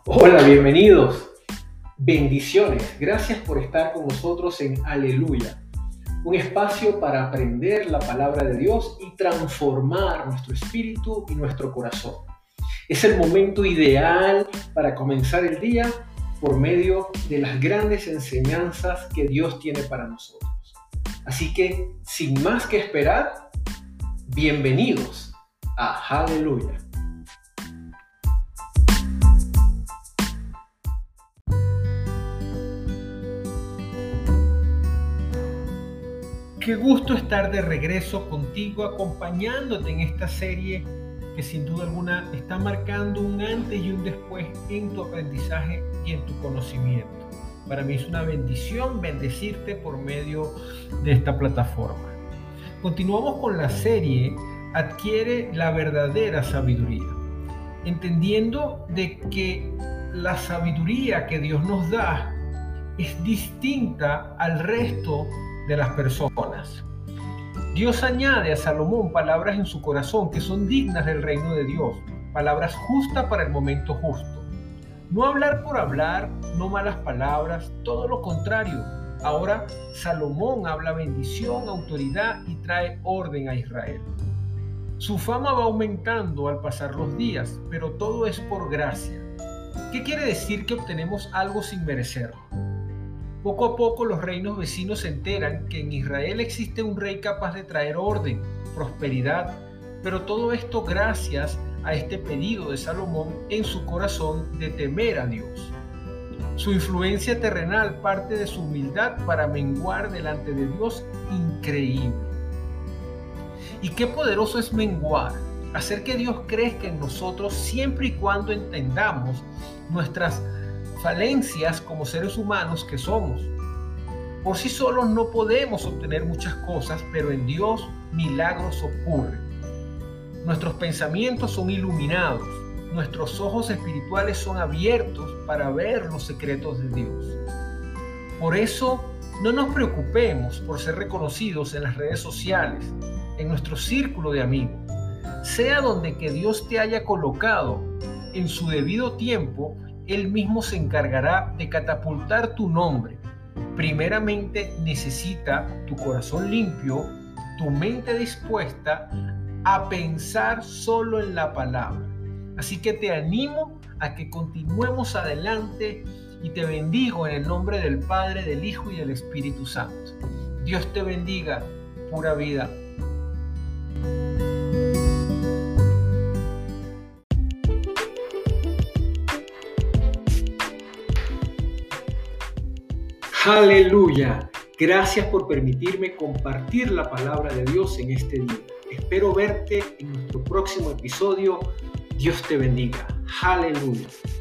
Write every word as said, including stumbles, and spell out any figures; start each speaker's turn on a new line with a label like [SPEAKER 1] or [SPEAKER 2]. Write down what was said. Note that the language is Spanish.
[SPEAKER 1] Hola, bienvenidos. Bendiciones. Gracias por estar con nosotros en Aleluya, un espacio para aprender la palabra de Dios y transformar nuestro espíritu y nuestro corazón. Es el momento ideal para comenzar el día por medio de las grandes enseñanzas que Dios tiene para nosotros. Así que, sin más que esperar, bienvenidos a Aleluya. Qué gusto estar de regreso contigo, acompañándote en esta serie que sin duda alguna está marcando un antes y un después en tu aprendizaje y en tu conocimiento. Para mí es una bendición bendecirte por medio de esta plataforma. Continuamos con la serie Adquiere la verdadera sabiduría, entendiendo de que la sabiduría que Dios nos da es distinta al resto de las personas. Dios añade a Salomón palabras en su corazón que son dignas del reino de Dios, palabras justas para el momento justo. No hablar por hablar, no malas palabras, todo lo contrario. Ahora Salomón habla bendición, autoridad y trae orden a Israel. Su fama va aumentando al pasar los días, pero todo es por gracia. ¿Qué quiere decir que obtenemos algo sin merecerlo? Poco a poco los reinos vecinos se enteran que en Israel existe un rey capaz de traer orden, prosperidad, pero todo esto gracias a este pedido de Salomón en su corazón de temer a Dios. Su influencia terrenal parte de su humildad para menguar delante de Dios increíble. Y qué poderoso es menguar, hacer que Dios crezca en nosotros siempre y cuando entendamos nuestras falencias como seres humanos que somos. Por sí solos no podemos obtener muchas cosas, pero en Dios milagros ocurren. Nuestros pensamientos son iluminados, nuestros ojos espirituales son abiertos para ver los secretos de Dios. Por eso, no nos preocupemos por ser reconocidos en las redes sociales, en nuestro círculo de amigos. Sea donde que Dios te haya colocado, en su debido tiempo, Él mismo se encargará de catapultar tu nombre. Primeramente necesita tu corazón limpio, tu mente dispuesta a pensar solo en la palabra. Así que te animo a que continuemos adelante y te bendigo en el nombre del Padre, del Hijo y del Espíritu Santo. Dios te bendiga, pura vida. Aleluya. Gracias por permitirme compartir la palabra de Dios en este día. Espero verte en nuestro próximo episodio. Dios te bendiga. Aleluya.